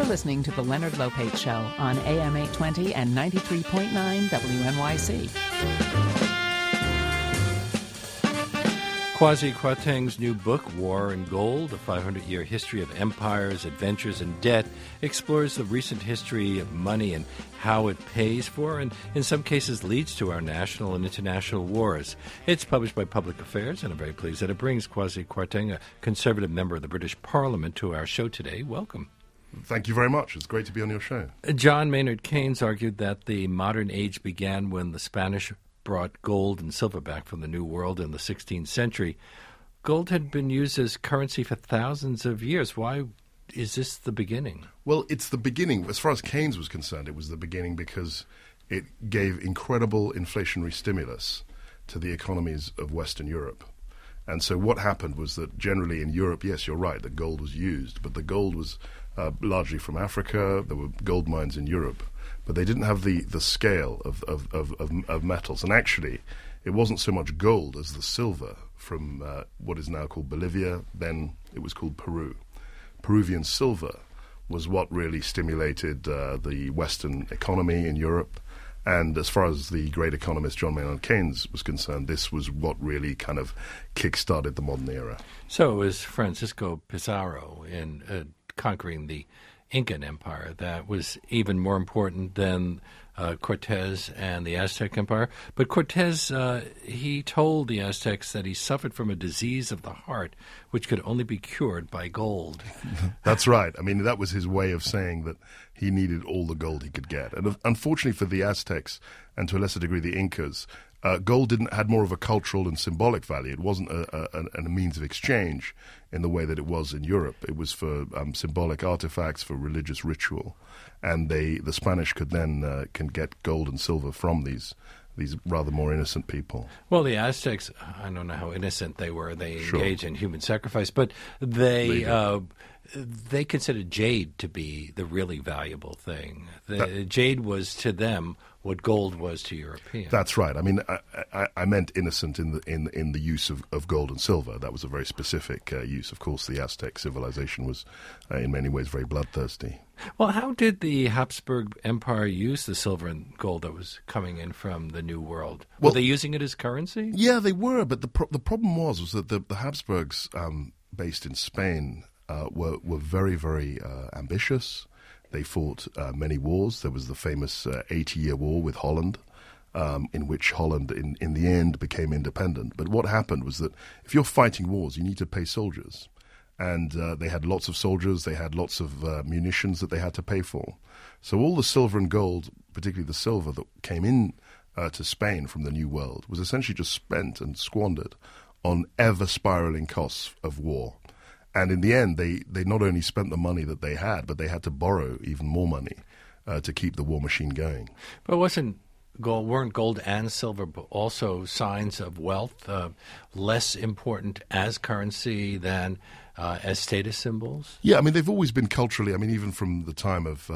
You're listening to The Leonard Lopate Show on AM 820 and 93.9 WNYC. Kwasi Kwarteng's new book, War and Gold, A 500-Year History of Empires, Adventures, and Debt, explores the recent history of money and how it pays for and, in some cases, leads to our national and international wars. It's published by Public Affairs, and I'm very pleased that it brings Kwasi Kwarteng, a conservative member of the British Parliament, to our show today. Welcome. Thank you very much. It's great to be on your show. John Maynard Keynes argued that the modern age began when the Spanish brought gold and silver back from the New World in the 16th century. Gold had been used as currency for thousands of years. Why is this the beginning? Well, it's the beginning. As far as Keynes was concerned, it was the beginning because it gave incredible inflationary stimulus to the economies of Western Europe. And so what happened was that generally in Europe, yes, you're right, that gold was used, but the gold was largely from Africa. There were gold mines in Europe, but they didn't have the scale of metals. And actually, it wasn't so much gold as the silver from what is now called Bolivia. Then it was called Peru. Peruvian silver was what really stimulated the Western economy in Europe. And as far as the great economist John Maynard Keynes was concerned, this was what really kind of kick-started the modern era. So it was Francisco Pizarro in conquering the Incan Empire that was even more important than Cortez and the Aztec Empire. But Cortez, he told the Aztecs that he suffered from a disease of the heart, which could only be cured by gold. That's right. I mean, that was his way of saying that he needed all the gold he could get. And unfortunately for the Aztecs, and to a lesser degree the Incas, gold had more of a cultural and symbolic value. It wasn't a means of exchange in the way that it was in Europe. It was for symbolic artifacts, for religious ritual. And the Spanish could then can get gold and silver from these rather more innocent people. Well, the Aztecs, I don't know how innocent they were. They engaged in human sacrifice, but they considered jade to be the really valuable thing. Jade was to them what gold was to Europeans. That's right. I mean, I meant innocent in the use of gold and silver. That was a very specific use. Of course, the Aztec civilization was in many ways very bloodthirsty. Well, how did the Habsburg Empire use the silver and gold that was coming in from the New World? Were they using it as currency? Yeah, they were. But the problem was that the Habsburgs, based in Spain, were very, very ambitious. They fought many wars. There was the famous 80-year war with Holland, in which Holland, in the end, became independent. But what happened was that if you're fighting wars, you need to pay soldiers. And they had lots of soldiers. They had lots of munitions that they had to pay for. So all the silver and gold, particularly the silver that came in to Spain from the New World, was essentially just spent and squandered on ever-spiraling costs of war. And in the end, they not only spent the money that they had, but they had to borrow even more money to keep the war machine going. But weren't gold and silver also signs of wealth, less important as currency than as status symbols? Yeah, I mean, they've always been culturally, I mean, even from the time of,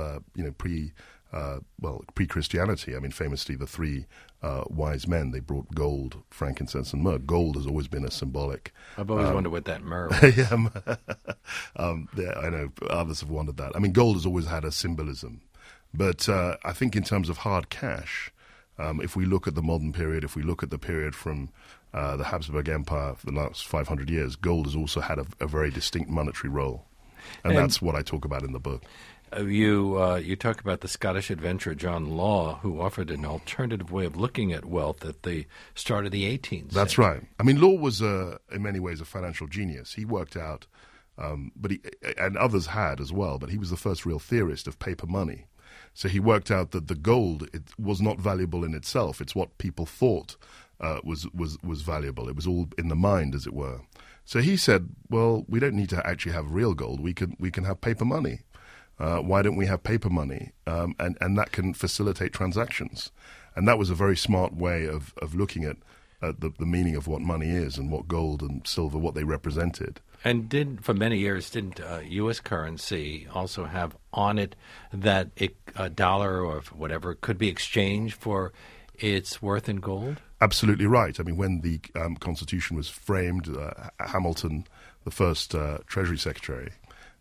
pre-Christianity. I mean, famously, the three wise men, they brought gold, frankincense, and myrrh. Gold has always been a symbolic. I've always wondered what that myrrh was. Yeah, I know others have wondered that. I mean, gold has always had a symbolism. But I think in terms of hard cash, if we look at the modern period, if we look at the period from the Habsburg Empire for the last 500 years, gold has also had a very distinct monetary role. And that's what I talk about in the book. You talk about the Scottish adventurer John Law, who offered an alternative way of looking at wealth at the start of the 18th century. That's right. I mean, Law was, in many ways, a financial genius. He worked out, and others had as well, but he was the first real theorist of paper money. So he worked out that the gold was not valuable in itself. It's what people thought was valuable. It was all in the mind, as it were. So he said, well, we don't need to actually have real gold. We can have paper money. Why don't we have paper money? And that can facilitate transactions. And that was a very smart way of looking at the meaning of what money is and what gold and silver, what they represented. And for many years, didn't U.S. currency also have on it that a dollar or whatever could be exchanged for its worth in gold? Absolutely right. I mean, when the Constitution was framed, Hamilton, the first Treasury Secretary,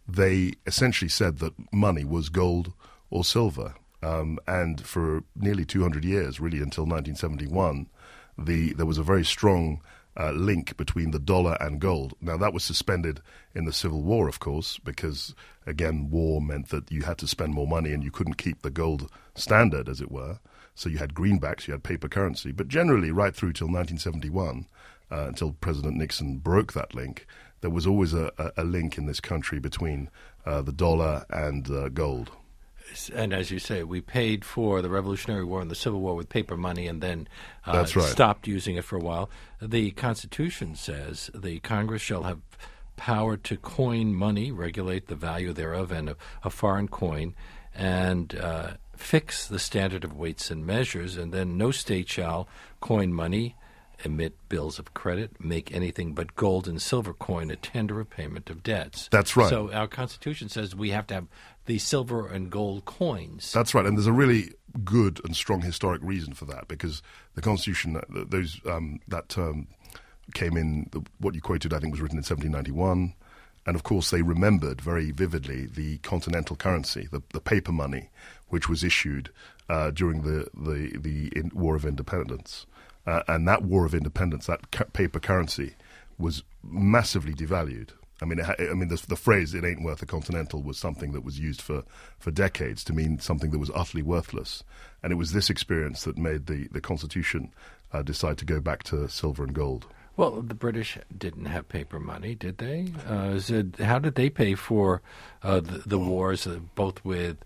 they essentially said that money was gold or silver. And for nearly 200 years, really until 1971, there was a very strong link between the dollar and gold. Now, that was suspended in the Civil War, of course, because, again, war meant that you had to spend more money and you couldn't keep the gold standard, as it were. So you had greenbacks, you had paper currency. But generally, right through till 1971, until President Nixon broke that link, there was always a link in this country between the dollar and gold. And as you say, we paid for the Revolutionary War and the Civil War with paper money and then That's right. stopped using it for a while. The Constitution says the Congress shall have power to coin money, regulate the value thereof, and a foreign coin, and fix the standard of weights and measures, and then no state shall coin money, emit bills of credit, make anything but gold and silver coin a tender of payment of debts. That's right. So our Constitution says we have to have the silver and gold coins. That's right, and there's a really good and strong historic reason for that, because the Constitution, that term came in, what you quoted, I think, was written in 1791, and of course they remembered very vividly the continental currency, the paper money, which was issued during the War of Independence. And that War of Independence, that paper currency, was massively devalued. I mean, the phrase "it ain't worth a continental" was something that was used for decades to mean something that was utterly worthless. And it was this experience that made the Constitution decide to go back to silver and gold. Well, the British didn't have paper money, did they? How did they pay for the wars, both with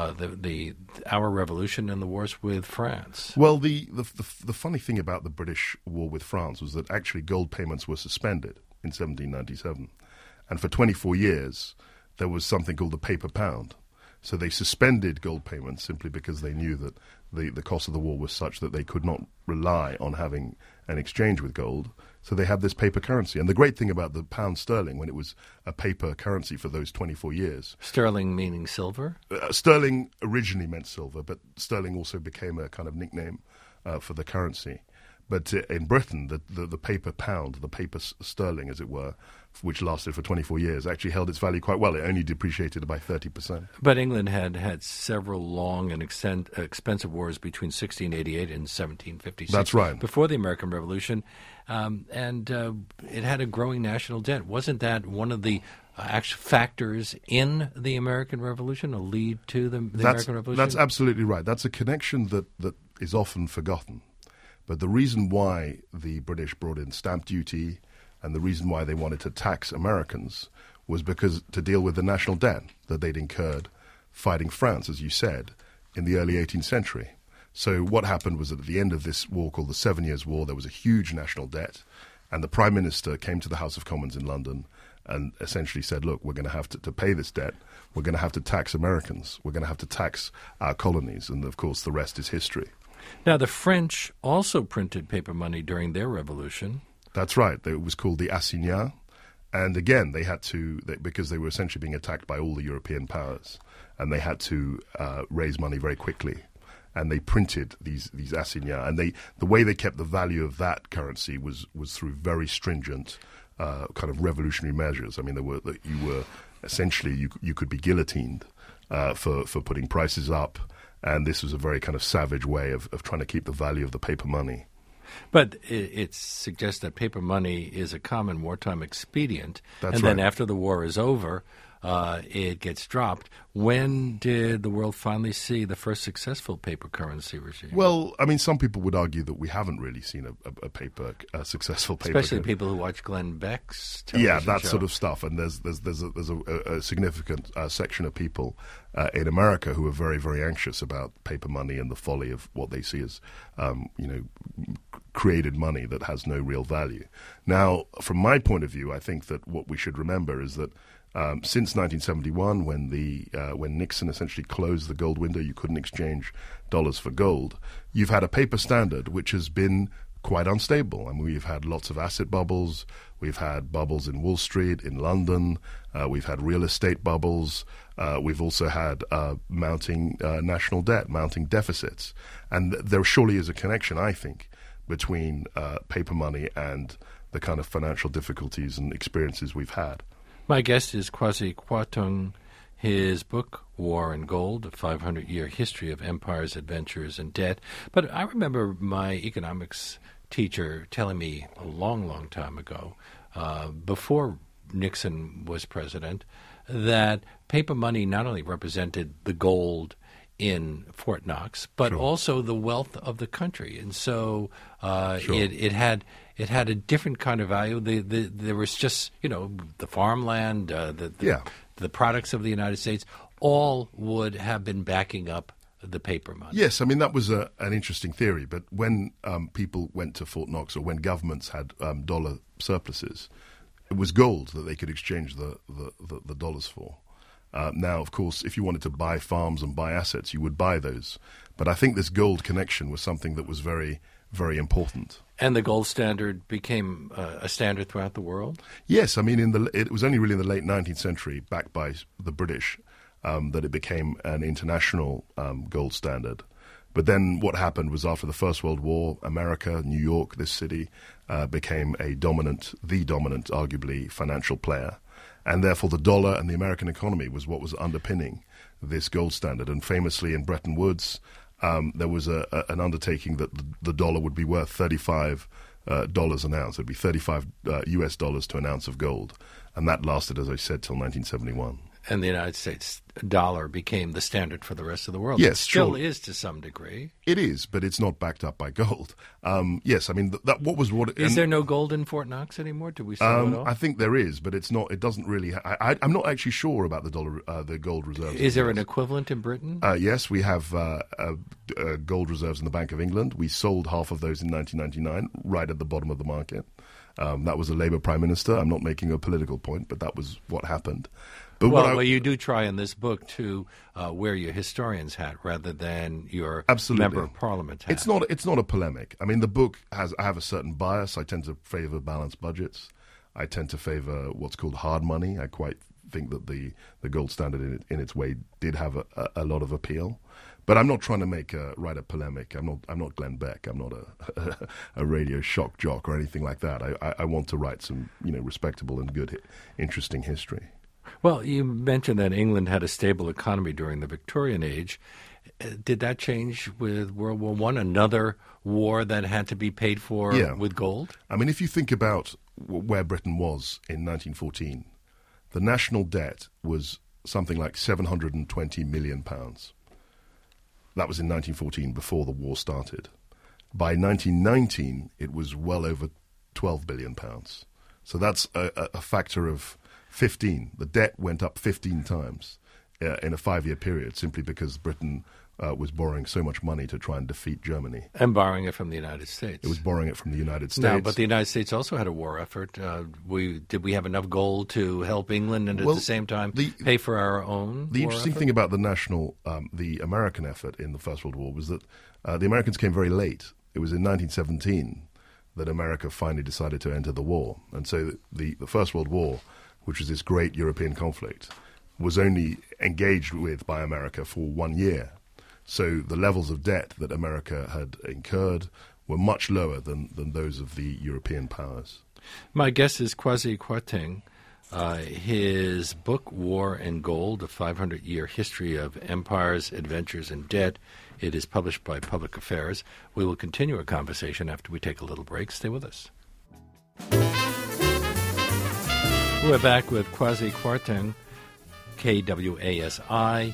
our revolution and the wars with France? Well, the funny thing about the British war with France was that actually gold payments were suspended in 1797. And for 24 years, there was something called the paper pound. So they suspended gold payments simply because they knew that the cost of the war was such that they could not rely on having an exchange with gold. So they had this paper currency. And the great thing about the pound sterling, when it was a paper currency for those 24 years... Sterling meaning silver? Sterling originally meant silver, but sterling also became a kind of nickname for the currency. But in Britain, the paper pound, the paper sterling, as it were, which lasted for 24 years, actually held its value quite well. It only depreciated by 30%. But England had several long and expensive wars between 1688 and 1756. That's right. Before the American Revolution, and it had a growing national debt. Wasn't that one of the actual factors in the American Revolution, a lead to the American Revolution? That's absolutely right. That's a connection that is often forgotten. But the reason why the British brought in stamp duty and the reason why they wanted to tax Americans was because to deal with the national debt that they'd incurred fighting France, as you said, in the early 18th century. So what happened was that at the end of this war called the 7 Years' War, there was a huge national debt, and the Prime Minister came to the House of Commons in London and essentially said, look, we're going to have to pay this debt. We're going to have to tax Americans. We're going to have to tax our colonies. And, of course, the rest is history. Now, the French also printed paper money during their revolution. That's right. It was called the assignat. And again, they had to, because they were essentially being attacked by all the European powers, and they had to raise money very quickly. And they printed these assignats. And the way they kept the value of that currency was through very stringent kind of revolutionary measures. I mean, you could be guillotined for putting prices up. And this was a very kind of savage way of trying to keep the value of the paper money. But it suggests that paper money is a common wartime expedient. That's and right. Then after the war is over, it gets dropped. When did the world finally see the first successful paper currency regime? Well, I mean, some people would argue that we haven't really seen a successful paper. Especially people who watch Glenn Beck's television that show. sort of stuff. And there's a significant section of people in America who are very, very anxious about paper money and the folly of what they see as, created money that has no real value. Now, from my point of view, I think that what we should remember is that since 1971, when Nixon essentially closed the gold window, you couldn't exchange dollars for gold. You've had a paper standard which has been quite unstable. I mean, we've had lots of asset bubbles. We've had bubbles in Wall Street, in London. We've had real estate bubbles. We've also had mounting national debt, mounting deficits. And there surely is a connection, I think, between paper money and the kind of financial difficulties and experiences we've had. My guest is Kwasi Kwarteng. His book, War and Gold, A 500-Year History of Empires, Adventures, and Debt. But I remember my economics teacher telling me a long, long time ago, before Nixon was president, that paper money not only represented the gold in Fort Knox, but Sure. also the wealth of the country. And so Sure. it had a different kind of value. There was just, the farmland, the products of the United States, all would have been backing up the paper money. Yes, I mean, that was an interesting theory, but when people went to Fort Knox or when governments had dollar surpluses, it was gold that they could exchange the dollars for. Now, of course, if you wanted to buy farms and buy assets, you would buy those. But I think this gold connection was something that was very, very important. And the gold standard became a standard throughout the world? Yes, I mean, it was only really in the late 19th century, backed by the British, that it became an international gold standard. But then what happened was after the First World War, America, New York, this city, became the dominant, arguably, financial player. And therefore the dollar and the American economy was what was underpinning this gold standard. And famously in Bretton Woods, there was an undertaking that the dollar would be worth $35 an ounce. It would be 35 US dollars to an ounce of gold. And that lasted, as I said, till 1971. And the United States dollar became the standard for the rest of the world. Yes, it still sure. is to some degree. It is, but it's not backed up by gold. Yes, I mean, Is there no gold in Fort Knox anymore? Do we sell it off? I think there is, but it's not. It doesn't really. I'm not actually sure about the gold reserves. Is there an equivalent in Britain? Yes, we have gold reserves in the Bank of England. We sold half of those in 1999, right at the bottom of the market. That was a Labour Prime Minister. I'm not making a political point, but that was what happened. But well, you do try in this book to wear your historian's hat rather than your member of Parliament hat. It's not a polemic. I mean, the book I have a certain bias. I tend to favour balanced budgets. I tend to favour what's called hard money. I quite think that the gold standard in its way did have a lot of appeal. But I'm not trying to write a polemic. I'm not Glenn Beck. I'm not a radio shock jock or anything like that. I want to write some respectable and good, interesting history. Well, you mentioned that England had a stable economy during the Victorian age. Did that change with World War I? Another war that had to be paid for with gold? I mean, if you think about where Britain was in 1914, the national debt was something like £720 million. That was in 1914, before the war started. By 1919, it was well over £12 billion. So that's a factor of 15. The debt went up 15 times in a 5-year period, simply because Britain was borrowing so much money to try and defeat Germany. And borrowing it from the United States. It was borrowing it from the United States. No, but the United States also had a war effort. Did we have enough gold to help England and at the same time pay for our own The interesting effort? thing about the American effort in the First World War was that the Americans came very late. It was in 1917 that America finally decided to enter the war. And so the First World War, which was this great European conflict, was only engaged with by America for 1 year. So the levels of debt that America had incurred were much lower than those of the European powers. My guest is Kwasi Kwarteng. His book, War and Gold, A 500-Year History of Empires, Adventures, and Debt, it is published by Public Affairs. We will continue our conversation after we take a little break. Stay with us. We're back with Kwasi Kwarteng, KWASI,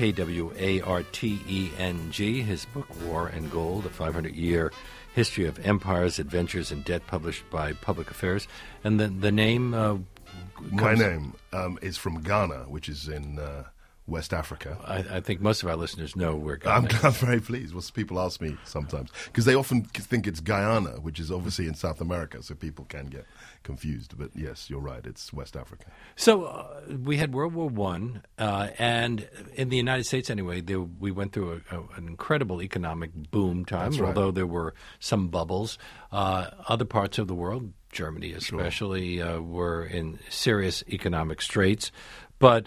KWARTENG. His book, War and Gold, A 500-Year History of Empires, Adventures, and Debt, published by Public Affairs. And the name... My name is from Ghana, which is in West Africa. I think most of our listeners know where Ghana is. I'm very pleased. Well, people ask me sometimes, because they often think it's Guyana, which is obviously in South America, so people can get confused. But yes, you're right, it's West Africa. So we had World War I, and in the United States anyway, we went through an incredible economic boom time, That's right. although there were some bubbles. Other parts of the world, Germany especially, Sure. were in serious economic straits. But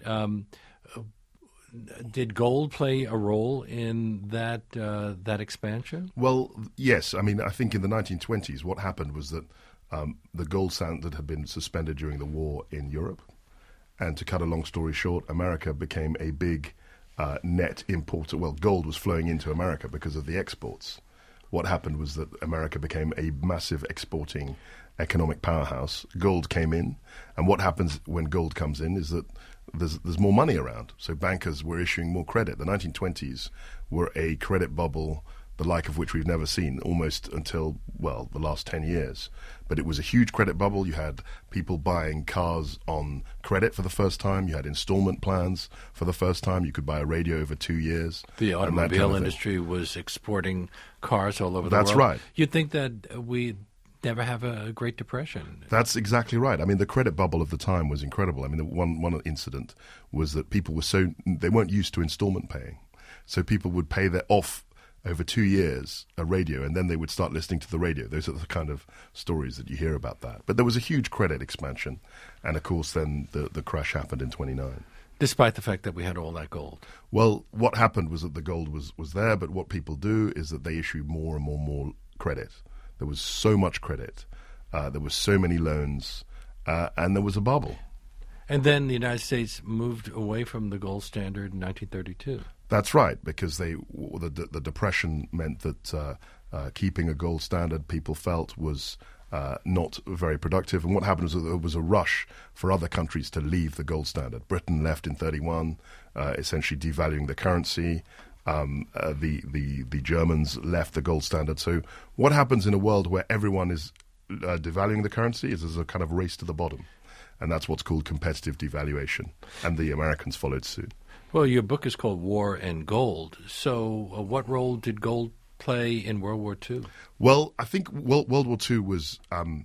did gold play a role in that expansion? Well, yes. I mean, I think in the 1920s, what happened was that the gold standard had been suspended during the war in Europe, And to cut a long story short, America became a big net importer. Well, gold was flowing into America because of the exports. What happened was that America became a massive exporting economic powerhouse. Gold came in, and what happens when gold comes in is that there's more money around. So bankers were issuing more credit. The 1920s were a credit bubble, the like of which we've never seen, almost until, well, the last 10 years. But it was a huge credit bubble. You had people buying cars on credit for the first time. You had installment plans for the first time. You could buy a radio over 2 years. The automobile industry was exporting cars all over the world. That's right. You'd think that we never have a Great Depression. That's exactly right. I mean, the credit bubble of the time was incredible. I mean, one incident was that people were they weren't used to installment paying. So people would pay their off over 2 years a radio, and then they would start listening to the radio. Those are the kind of stories that you hear about that. But there was a huge credit expansion, and of course then the crash happened in 29. Despite the fact that we had all that gold. Well, what happened was that the gold was there, but what people do is that they issue more and more credit. There was so much credit, there were so many loans, and there was a bubble. And then the United States moved away from the gold standard in 1932. That's right, because the Depression meant that keeping a gold standard, people felt, was not very productive. And what happened was that there was a rush for other countries to leave the gold standard. Britain left in 31, essentially devaluing the currency. The Germans left the gold standard. So what happens in a world where everyone is devaluing the currency is there's a kind of race to the bottom. And that's what's called competitive devaluation. And the Americans followed suit. Well, your book is called War and Gold. So what role did gold play in World War II? Well, I think World War II was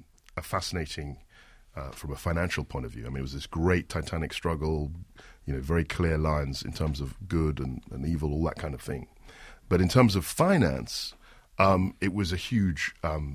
a fascinating from a financial point of view. I mean, it was this great titanic struggle, very clear lines in terms of good and evil, all that kind of thing. But in terms of finance, it was a huge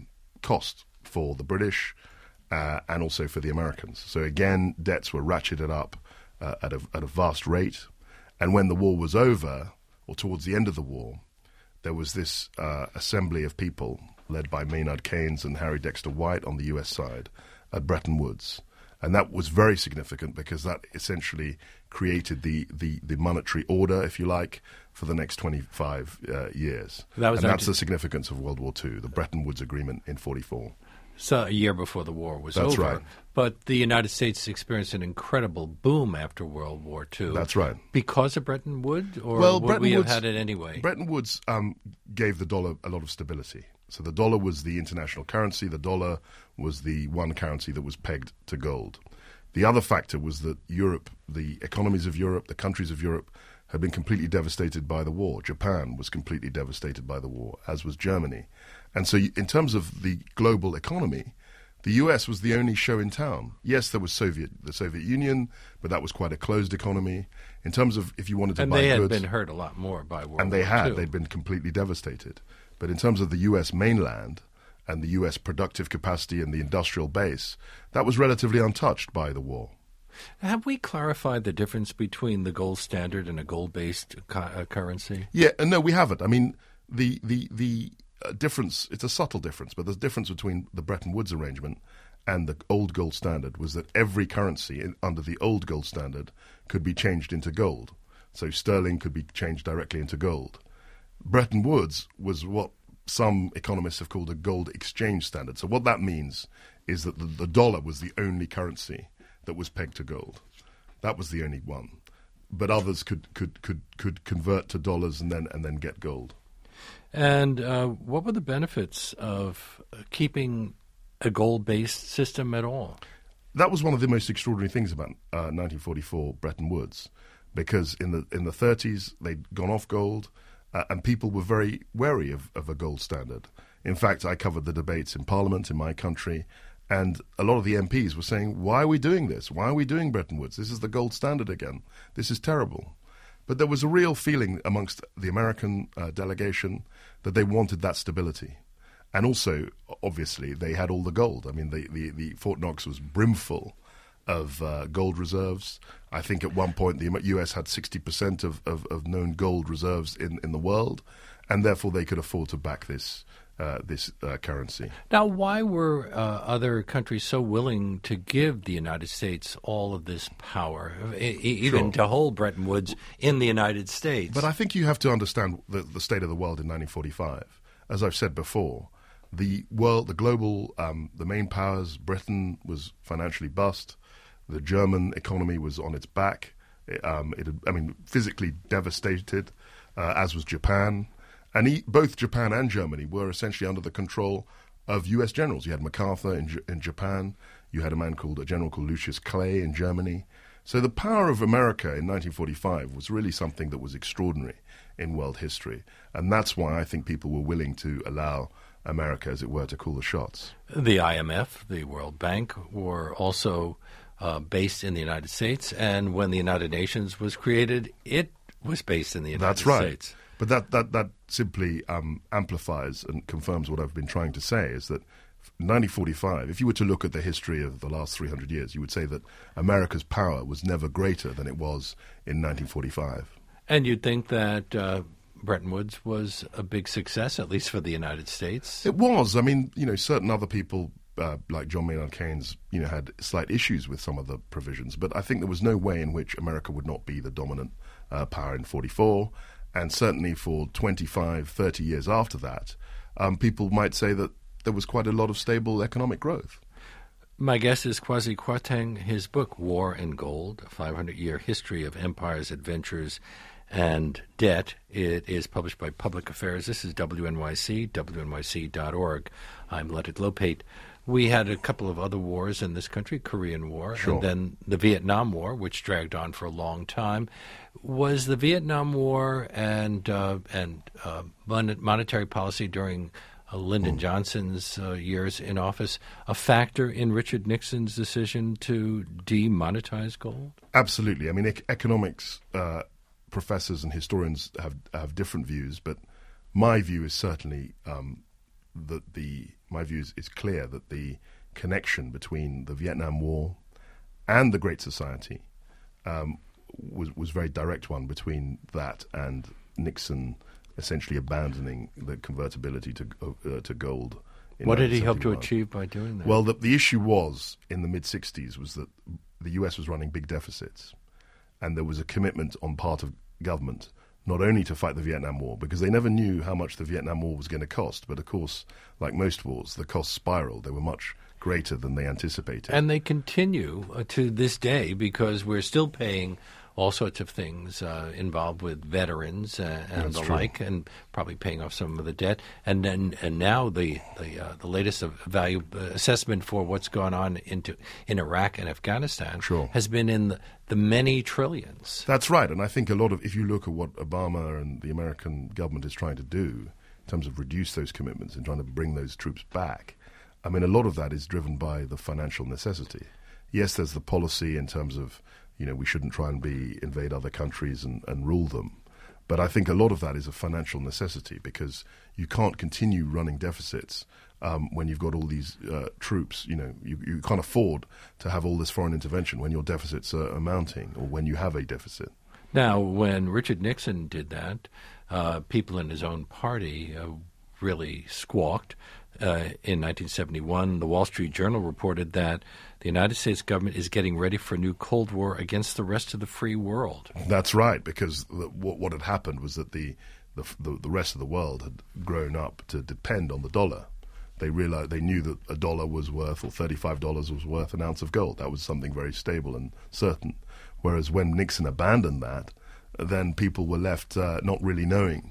cost for the British and also for the Americans. So again, debts were ratcheted up at a vast rate. And when the war was over, or towards the end of the war, there was this assembly of people led by Maynard Keynes and Harry Dexter White on the US side at Bretton Woods. And that was very significant because that essentially created the monetary order, if you like, for the next 25 years. That's the significance of World War II, the Bretton Woods Agreement in 1944. So a year before the war was over. That's right. But the United States experienced an incredible boom after World War II. That's right. Because of Bretton Woods? Or would we have had it anyway? Bretton Woods gave the dollar a lot of stability. So the dollar was the international currency. The dollar was the one currency that was pegged to gold. The other factor was that Europe, the economies of Europe, the countries of Europe, had been completely devastated by the war. Japan was completely devastated by the war, as was Germany. And so in terms of the global economy, the US was the only show in town. Yes, there was the Soviet Union, but that was quite a closed economy. In terms of if you wanted to buy goods... And they had been hurt a lot more by World War II. And they had. They'd been completely devastated. But in terms of the US mainland and the US productive capacity and the industrial base, that was relatively untouched by the war. Have we clarified the difference between the gold standard and a gold-based currency? Yeah, no, we haven't. I mean, the difference, it's a subtle difference, but the difference between the Bretton Woods arrangement and the old gold standard was that every currency under the old gold standard could be changed into gold. So sterling could be changed directly into gold. Bretton Woods was what some economists have called a gold exchange standard. So what that means is that the dollar was the only currency that was pegged to gold. That was the only one. But others could convert to dollars and then get gold. And what were the benefits of keeping a gold-based system at all? That was one of the most extraordinary things about 1944 Bretton Woods, because in the 30s they'd gone off gold, and people were very wary of a gold standard. In fact, I covered the debates in Parliament in my country, and a lot of the MPs were saying, why are we doing this? Why are we doing Bretton Woods? This is the gold standard again. This is terrible. But there was a real feeling amongst the American delegation that they wanted that stability. And also, obviously, they had all the gold. I mean, the Fort Knox was brimful of gold reserves. I think at one point the US had 60% of known gold reserves in the world, and therefore they could afford to back this this currency. Now, why were other countries so willing to give the United States all of this power, even to hold Bretton Woods in the United States? But I think you have to understand the state of the world in 1945. As I've said before, the global, the main powers, Britain was financially bust. The German economy was on its back. Physically devastated, as was Japan. And both Japan and Germany were essentially under the control of U.S. generals. You had MacArthur in Japan. You had a general called Lucius Clay in Germany. So the power of America in 1945 was really something that was extraordinary in world history. And that's why I think people were willing to allow America, as it were, to call the shots. The IMF, the World Bank, were also based in the United States. And when the United Nations was created, it was based in the United States. That's right. But that simply amplifies and confirms what I've been trying to say, is that 1945, if you were to look at the history of the last 300 years, you would say that America's power was never greater than it was in 1945. And you'd think that Bretton Woods was a big success, at least for the United States? It was. I mean, certain other people, like John Maynard Keynes, had slight issues with some of the provisions, but I think there was no way in which America would not be the dominant power in 44. And certainly for 25, 30 years after that, people might say that there was quite a lot of stable economic growth. My guest is Kwasi Kwarteng. His book, War and Gold, A 500-Year History of Empires, Adventures, and Debt. It is published by Public Affairs. This is WNYC, WNYC.org. I'm Leonard Lopate. We had a couple of other wars in this country, Korean War, sure, and then the Vietnam War, which dragged on for a long time. Was the Vietnam War and monetary policy during Lyndon Johnson's years in office a factor in Richard Nixon's decision to demonetize gold? Absolutely. I mean, economics professors and historians have different views, but my view is certainly my view is clear that the connection between the Vietnam War and the Great Society was a very direct one between that and Nixon essentially abandoning the convertibility to gold. What did he hope to achieve by doing that? Well, the issue was, in the mid-'60s, was that the U.S. was running big deficits, and there was a commitment on part of government not only to fight the Vietnam War, because they never knew how much the Vietnam War was going to cost, but of course, like most wars, the costs spiraled. They were much greater than they anticipated. And they continue to this day, because we're still paying all sorts of things involved with veterans and the like, and probably paying off some of the debt. And now the latest value assessment for what's gone on in Iraq and Afghanistan has been in the many trillions. That's right, and I think if you look at what Obama and the American government is trying to do in terms of reduce those commitments and trying to bring those troops back, I mean, a lot of that is driven by the financial necessity. Yes, there's the policy in terms of we shouldn't try and invade other countries and rule them. But I think a lot of that is a financial necessity, because you can't continue running deficits when you've got all these troops. You can't afford to have all this foreign intervention when your deficits are mounting or when you have a deficit. Now, when Richard Nixon did that, people in his own party really squawked. In 1971, the Wall Street Journal reported that the United States government is getting ready for a new Cold War against the rest of the free world. That's right, because what had happened was that the rest of the world had grown up to depend on the dollar. They knew that a dollar was worth, or $35 was worth an ounce of gold. That was something very stable and certain. Whereas when Nixon abandoned that, then people were left not really knowing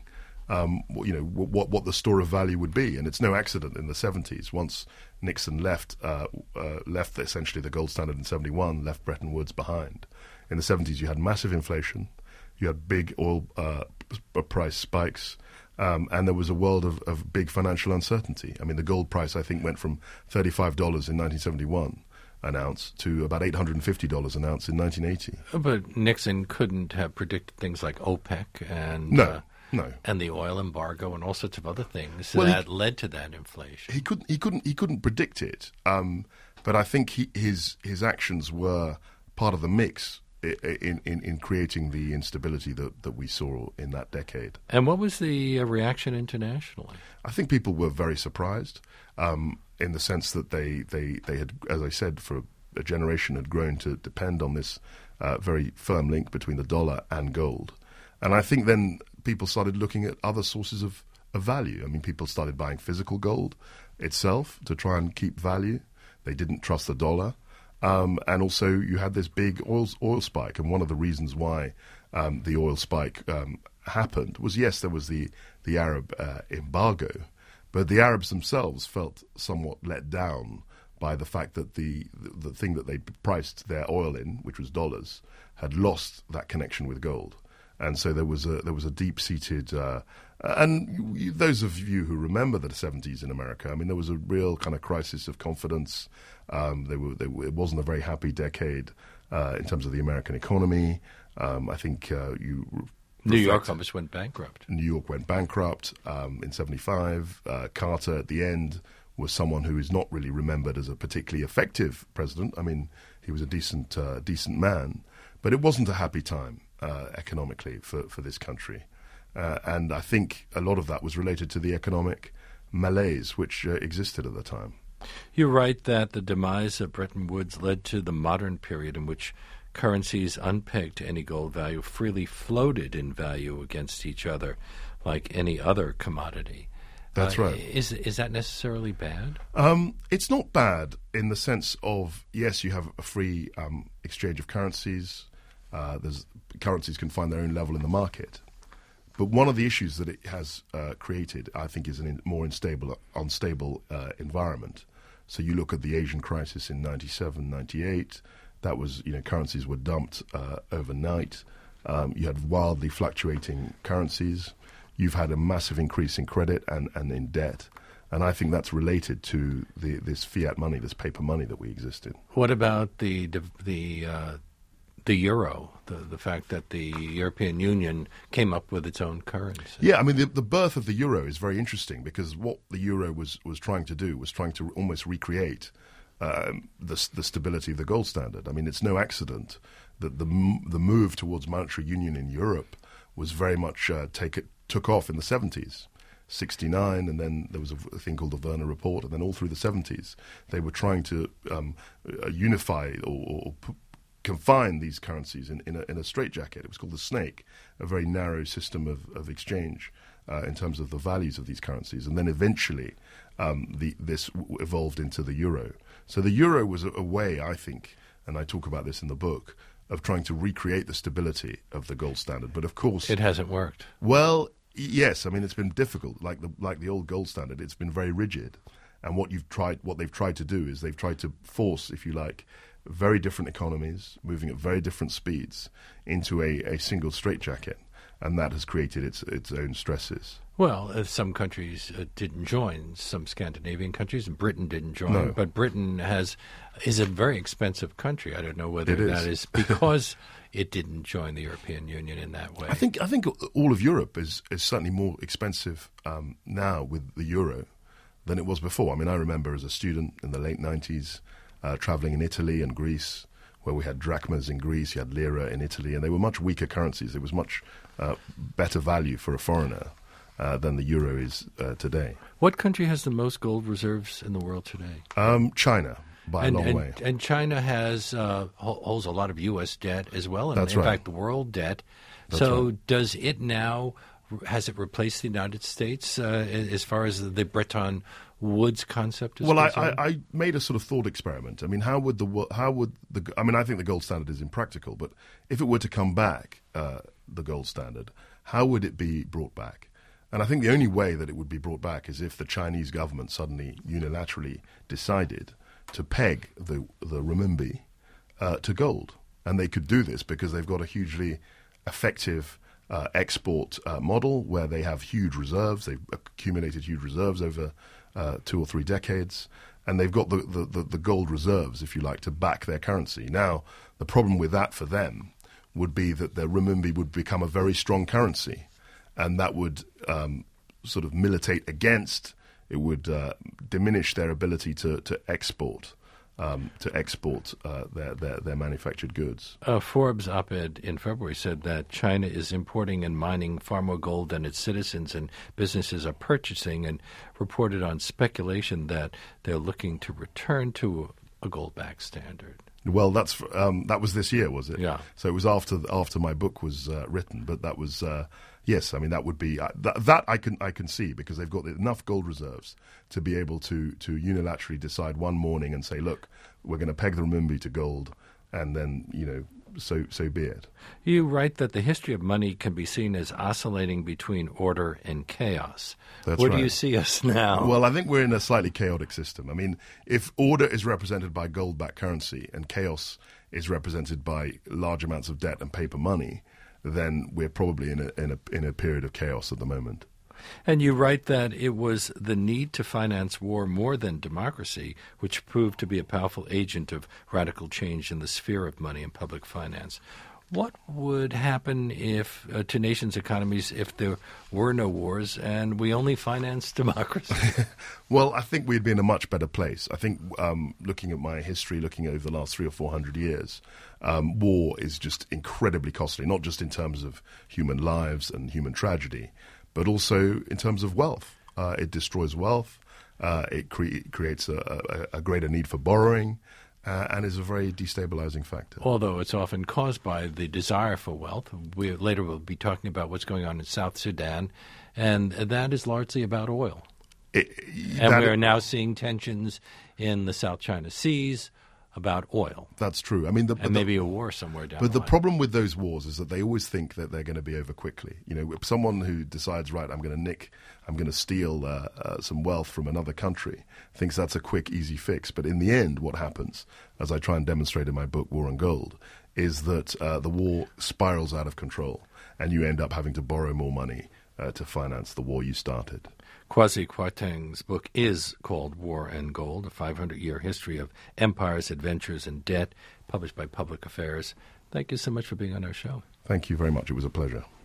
what the store of value would be. And it's no accident in the 70s, once Nixon left essentially the gold standard in 71, left Bretton Woods behind. In the 70s, you had massive inflation, you had big oil price spikes, and there was a world of big financial uncertainty. I mean, the gold price, I think, went from $35 in 1971 an ounce to about $850 an ounce in 1980. But Nixon couldn't have predicted things like OPEC and... No. And the oil embargo and all sorts of other things that led to that inflation. He couldn't predict it. But I think his actions were part of the mix in creating the instability that we saw in that decade. And what was the reaction internationally? I think people were very surprised in the sense that they had, as I said, for a generation had grown to depend on this very firm link between the dollar and gold. And I think then people started looking at other sources of value. I mean, people started buying physical gold itself to try and keep value. They didn't trust the dollar. And also you had this big oil spike. And one of the reasons why the oil spike happened was, yes, there was the Arab embargo, but the Arabs themselves felt somewhat let down by the fact that the thing that they priced their oil in, which was dollars, had lost that connection with gold. And so there was a deep-seated, those of you who remember the 70s in America, I mean, there was a real kind of crisis of confidence. It wasn't a very happy decade in terms of the American economy. I think New York almost went bankrupt. New York went bankrupt in 75. Carter, at the end, was someone who is not really remembered as a particularly effective president. I mean, he was a decent man, but it wasn't a happy time economically for this country. And I think a lot of that was related to the economic malaise which existed at the time. You write that the demise of Bretton Woods led to the modern period in which currencies unpegged to any gold value freely floated in value against each other like any other commodity. That's right. Is that necessarily bad? It's not bad in the sense of, yes, you have a free exchange of currencies. Currencies can find their own level in the market. But one of the issues that it has created, I think, is a more unstable environment. So you look at the Asian crisis in 97, 98. That was, currencies were dumped overnight. You had wildly fluctuating currencies. You've had a massive increase in credit and in debt. And I think that's related to this fiat money, this paper money that we exist in. What about the euro, the fact that the European Union came up with its own currency? Yeah, I mean, the birth of the euro is very interesting because what the euro was trying to do was trying to almost recreate the stability of the gold standard. I mean, it's no accident that the move towards monetary union in Europe was very much took off in the 70s. 69, and then there was a thing called the Werner Report, and then all through the 70s, they were trying to unify or confine these currencies in a straitjacket. It was called the snake, a very narrow system of exchange in terms of the values of these currencies. And then eventually this evolved into the euro. So the euro was a way, I think, and I talk about this in the book, of trying to recreate the stability of the gold standard. But of course, it hasn't worked. Well, yes. I mean, it's been difficult. Like the old gold standard, it's been very rigid. And what they've tried to do is they've tried to force, if you like, very different economies moving at very different speeds into a single straitjacket, and that has created its own stresses. Well, some countries didn't join, some Scandinavian countries, and Britain didn't join. No. But Britain is a very expensive country. I don't know whether that is because it didn't join the European Union in that way. I think all of Europe is certainly more expensive now with the euro than it was before. I mean, I remember as a student in the late 90s traveling in Italy and Greece, where we had drachmas in Greece, you had lira in Italy, and they were much weaker currencies. It was much better value for a foreigner than the euro is today. What country has the most gold reserves in the world today? China, by a long way. And China holds a lot of U.S. debt as well, and That's in right. fact, the world debt. That's so right. Does it now, has it replaced the United States as far as the Bretton Woods concept is concerned? I made a sort of thought experiment. I mean, I think the gold standard is impractical, but if it were to come back, the gold standard, how would it be brought back? And I think the only way that it would be brought back is if the Chinese government suddenly unilaterally decided to peg the renminbi to gold. And they could do this because they've got a hugely effective export model where they have huge reserves. They've accumulated huge reserves over 2 or 3 decades, and they've got the gold reserves, if you like, to back their currency. Now, the problem with that for them would be that the renminbi would become a very strong currency, and that would sort of militate against, it would diminish their ability to export to export their manufactured goods. A Forbes op-ed in February said that China is importing and mining far more gold than its citizens and businesses are purchasing, and reported on speculation that they're looking to return to a gold-backed standard. Well, that was this year, was it? Yeah. So it was after my book was written, but that was yes. I mean, that would be that I can see, because they've got enough gold reserves to be able to unilaterally decide one morning and say, look, we're going to peg the renminbi to gold, and then so be it. You write that the history of money can be seen as oscillating between order and chaos. That's Where right. do you see us now? Well, I think we're in a slightly chaotic system. I mean, if order is represented by gold-backed currency and chaos is represented by large amounts of debt and paper money, then we're probably in a period of chaos at the moment. And you write that it was the need to finance war more than democracy which proved to be a powerful agent of radical change in the sphere of money and public finance. What would happen to nations' economies if there were no wars and we only financed democracy? Well, I think we'd be in a much better place. I think looking at my history, looking over the last 300 or 400 years, war is just incredibly costly, not just in terms of human lives and human tragedy, but also in terms of wealth. It destroys wealth. It creates a greater need for borrowing. And is a very destabilizing factor. Although it's often caused by the desire for wealth. Later we'll be talking about what's going on in South Sudan, and that is largely about oil. We're now seeing tensions in the South China Seas about oil. That's true. I mean, maybe a war somewhere down the line. But the problem with those wars is that they always think that they're going to be over quickly. Someone who decides, right, I'm going to steal some wealth from another country, thinks that's a quick, easy fix. But in the end, what happens, as I try and demonstrate in my book, War on Gold, is that the war spirals out of control, and you end up having to borrow more money to finance the war you started. Kwasi Kwarteng's book is called War and Gold, a 500-year history of empires, adventures, and debt, published by Public Affairs. Thank you so much for being on our show. Thank you very much. It was a pleasure.